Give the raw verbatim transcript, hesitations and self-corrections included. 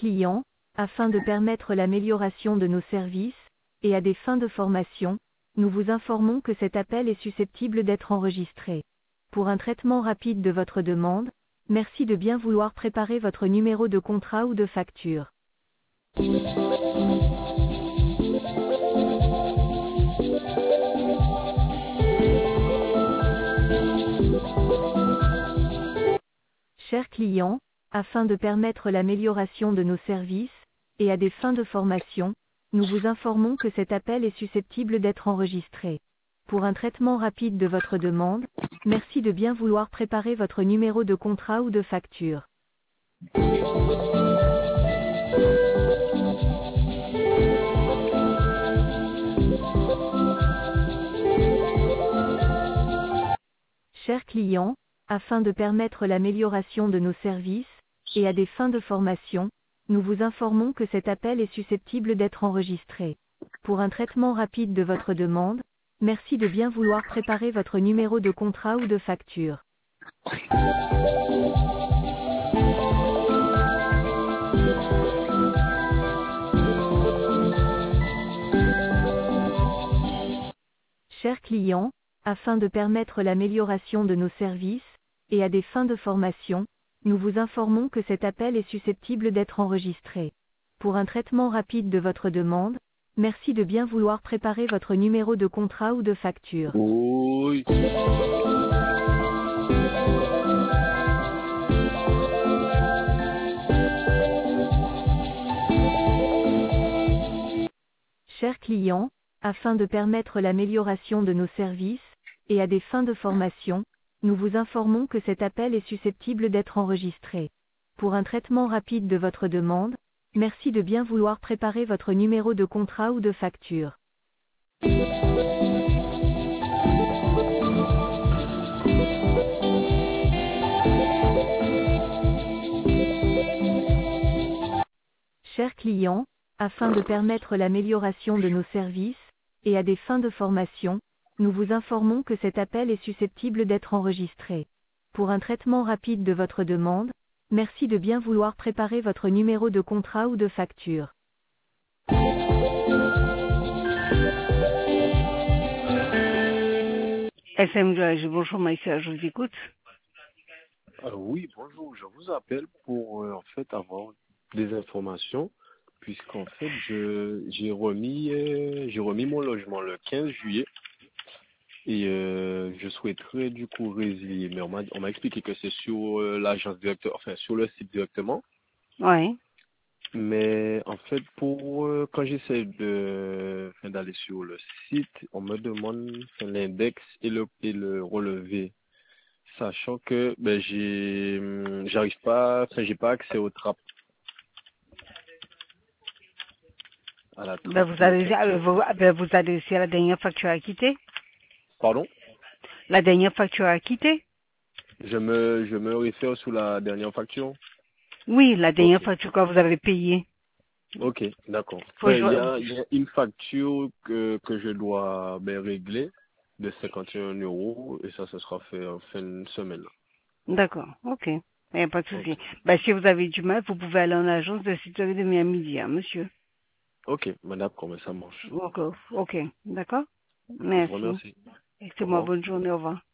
client, afin de permettre l'amélioration de nos services, et à des fins de formation, nous vous informons que cet appel est susceptible d'être enregistré. Pour un traitement rapide de votre demande, merci de bien vouloir préparer votre numéro de contrat ou de facture. Chers clients, afin de permettre l'amélioration de nos services, et à des fins de formation, nous vous informons que cet appel est susceptible d'être enregistré. Pour un traitement rapide de votre demande, merci de bien vouloir préparer votre numéro de contrat ou de facture. Chers clients, afin de permettre l'amélioration de nos services, et à des fins de formation, nous vous informons que cet appel est susceptible d'être enregistré. Pour un traitement rapide de votre demande, merci de bien vouloir préparer votre numéro de contrat ou de facture. Chers clients, afin de permettre l'amélioration de nos services, et à des fins de formation, nous vous informons que cet appel est susceptible d'être enregistré. Pour un traitement rapide de votre demande, merci de bien vouloir préparer votre numéro de contrat ou de facture. Oui. Chers clients, afin de permettre l'amélioration de nos services, et à des fins de formation, nous vous informons que cet appel est susceptible d'être enregistré. Pour un traitement rapide de votre demande, merci de bien vouloir préparer votre numéro de contrat ou de facture. Chers clients, afin de permettre l'amélioration de nos services, et à des fins de formation, nous vous informons que cet appel est susceptible d'être enregistré. Pour un traitement rapide de votre demande, merci de bien vouloir préparer votre numéro de contrat ou de facture. S M Drive, bonjour Maïssa, je vous écoute. Alors oui, bonjour, je vous appelle pour euh, en fait avoir des informations puisqu'en fait je j'ai remis euh, j'ai remis mon logement le quinze juillet et euh, je souhaiterais du coup résilier, mais on m'a on m'a expliqué que c'est sur euh, l'agence directeur, enfin sur le site directement. Oui. Mais en fait, pour euh, quand j'essaie de enfin, d'aller sur le site, on me demande enfin, l'index et le et le relevé, sachant que ben j'ai hum, j'arrive pas, enfin j'ai pas accès aux trappes, à la Ben trappe vous de allez, euh, facture. vous, ben vous allez aussi à la dernière facture à quitter. Pardon? La dernière facture à quitter. Je me je me réfère sous la dernière facture. Oui, la dernière Ok, facture que vous avez payée. ok, d'accord. Faut Enfin, il y jouer- a il y a une facture que que je dois ben régler de cinquante et un euros et ça, ce sera fait en fin de semaine. D'accord, ok. Il n'y a pas de Ok. souci. Ben, si vous avez du mal, vous pouvez aller en agence de sécurité de à midi, hein, monsieur. Ok, madame, comment ça marche? Ok, ok, d'accord. Je vous Merci. remercie. Et Au c'est moi, revoir. bonne journée, au revoir.